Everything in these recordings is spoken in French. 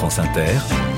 France Inter,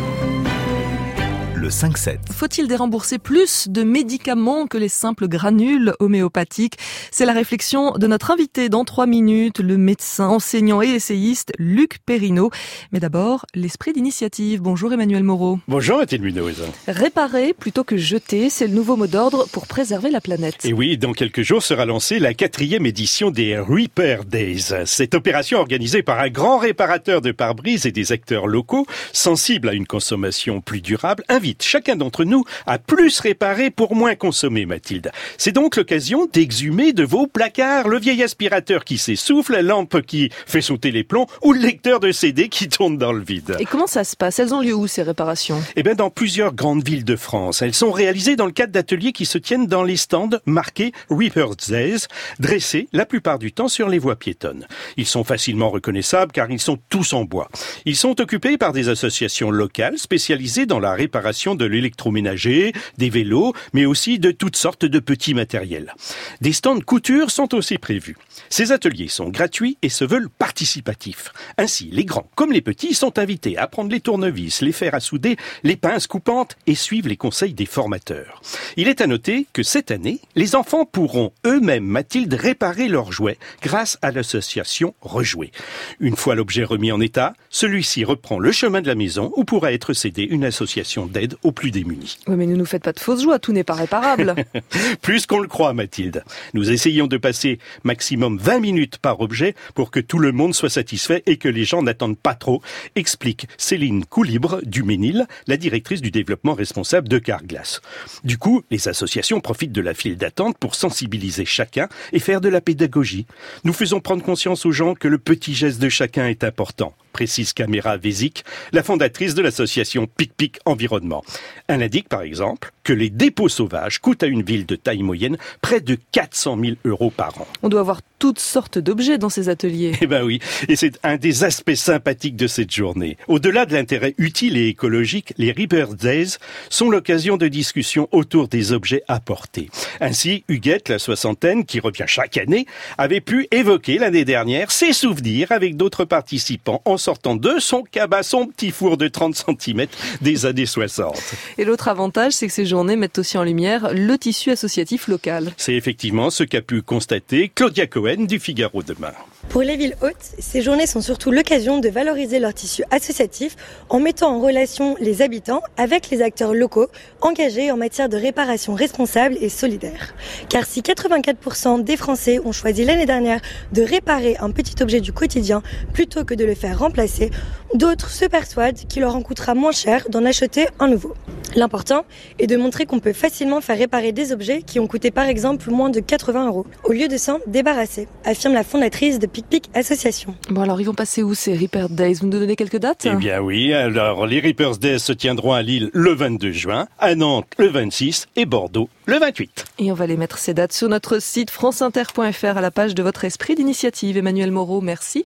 le 5-7. Faut-il dérembourser plus de médicaments que les simples granules homéopathiques ? C'est la réflexion de notre invité dans 3 minutes, le médecin, enseignant et essayiste Luc Perrineau. Mais d'abord, l'esprit d'initiative. Bonjour Emmanuel Moreau. Bonjour Mathilde Munoz. Réparer plutôt que jeter, c'est le nouveau mot d'ordre pour préserver la planète. Et oui, dans quelques jours sera lancée la 4e édition des Repair Days. Cette opération organisée par un grand réparateur de pare-brise et des acteurs locaux, sensibles à une consommation plus durable, invite chacun d'entre nous à plus réparer pour moins consommer, Mathilde. C'est donc l'occasion d'exhumer de vos placards le vieil aspirateur qui s'essouffle, la lampe qui fait sauter les plombs ou le lecteur de CD qui tourne dans le vide. Et comment ça se passe ? Elles ont lieu où ces réparations ? Eh bien, dans plusieurs grandes villes de France. Elles sont réalisées dans le cadre d'ateliers qui se tiennent dans les stands marqués Repair Days, dressés la plupart du temps sur les voies piétonnes. Ils sont facilement reconnaissables car ils sont tous en bois. Ils sont occupés par des associations locales spécialisées dans la réparation de l'électroménager, des vélos, mais aussi de toutes sortes de petits matériels. Des stands couture sont aussi prévus. Ces ateliers sont gratuits et se veulent participatifs. Ainsi, les grands comme les petits sont invités à prendre les tournevis, les fers à souder, les pinces coupantes et suivre les conseils des formateurs. Il est à noter que cette année, les enfants pourront eux-mêmes, Mathilde, réparer leurs jouets grâce à l'association Rejouer. Une fois l'objet remis en état, celui-ci reprend le chemin de la maison où pourra être cédé une association d'aide aux plus démunis. Oui, mais ne nous faites pas de fausses joies, tout n'est pas réparable. Plus qu'on le croit, Mathilde. Nous essayons de passer maximum 20 minutes par objet pour que tout le monde soit satisfait et que les gens n'attendent pas trop, explique Céline Coulibre du Ménil, la directrice du développement responsable de Carglass. Du coup, les associations profitent de la file d'attente pour sensibiliser chacun et faire de la pédagogie. Nous faisons prendre conscience aux gens que le petit geste de chacun est important, précise Caméra Vézic, la fondatrice de l'association Pic-Pic Environnement. Elle indique par exemple que les dépôts sauvages coûtent à une ville de taille moyenne près de 400 000 € par an. On doit avoir toutes sortes d'objets dans ces ateliers. Eh ben oui, et c'est un des aspects sympathiques de cette journée. Au-delà de l'intérêt utile et écologique, les Repair Days sont l'occasion de discussions autour des objets apportés. Ainsi, Huguette, la soixantaine, qui revient chaque année, avait pu évoquer l'année dernière ses souvenirs avec d'autres participants en sortant de son cabas son petit four de 30 cm des années 60. Et l'autre avantage, c'est que ces journées mettent aussi en lumière le tissu associatif local. C'est effectivement ce qu'a pu constater Claudia Cohen du Figaro Demain. Pour les villes hautes, ces journées sont surtout l'occasion de valoriser leur tissu associatif en mettant en relation les habitants avec les acteurs locaux engagés en matière de réparation responsable et solidaire. Car si 84% des Français ont choisi l'année dernière de réparer un petit objet du quotidien plutôt que de le faire remplacer, d'autres se persuadent qu'il leur en coûtera moins cher d'en acheter un nouveau. L'important est de montrer qu'on peut facilement faire réparer des objets qui ont coûté par exemple moins de 80 € au lieu de s'en débarrasser, affirme la fondatrice de Pic-Pic Association. Bon alors, ils vont passer où ces Repair Days ? Vous nous donnez quelques dates ? Eh bien oui, alors les Repair Days se tiendront à Lille le 22 juin, à Nantes le 26 et Bordeaux le 28. Et on va les mettre ces dates sur notre site franceinter.fr à la page de votre esprit d'initiative. Emmanuel Moreau, merci.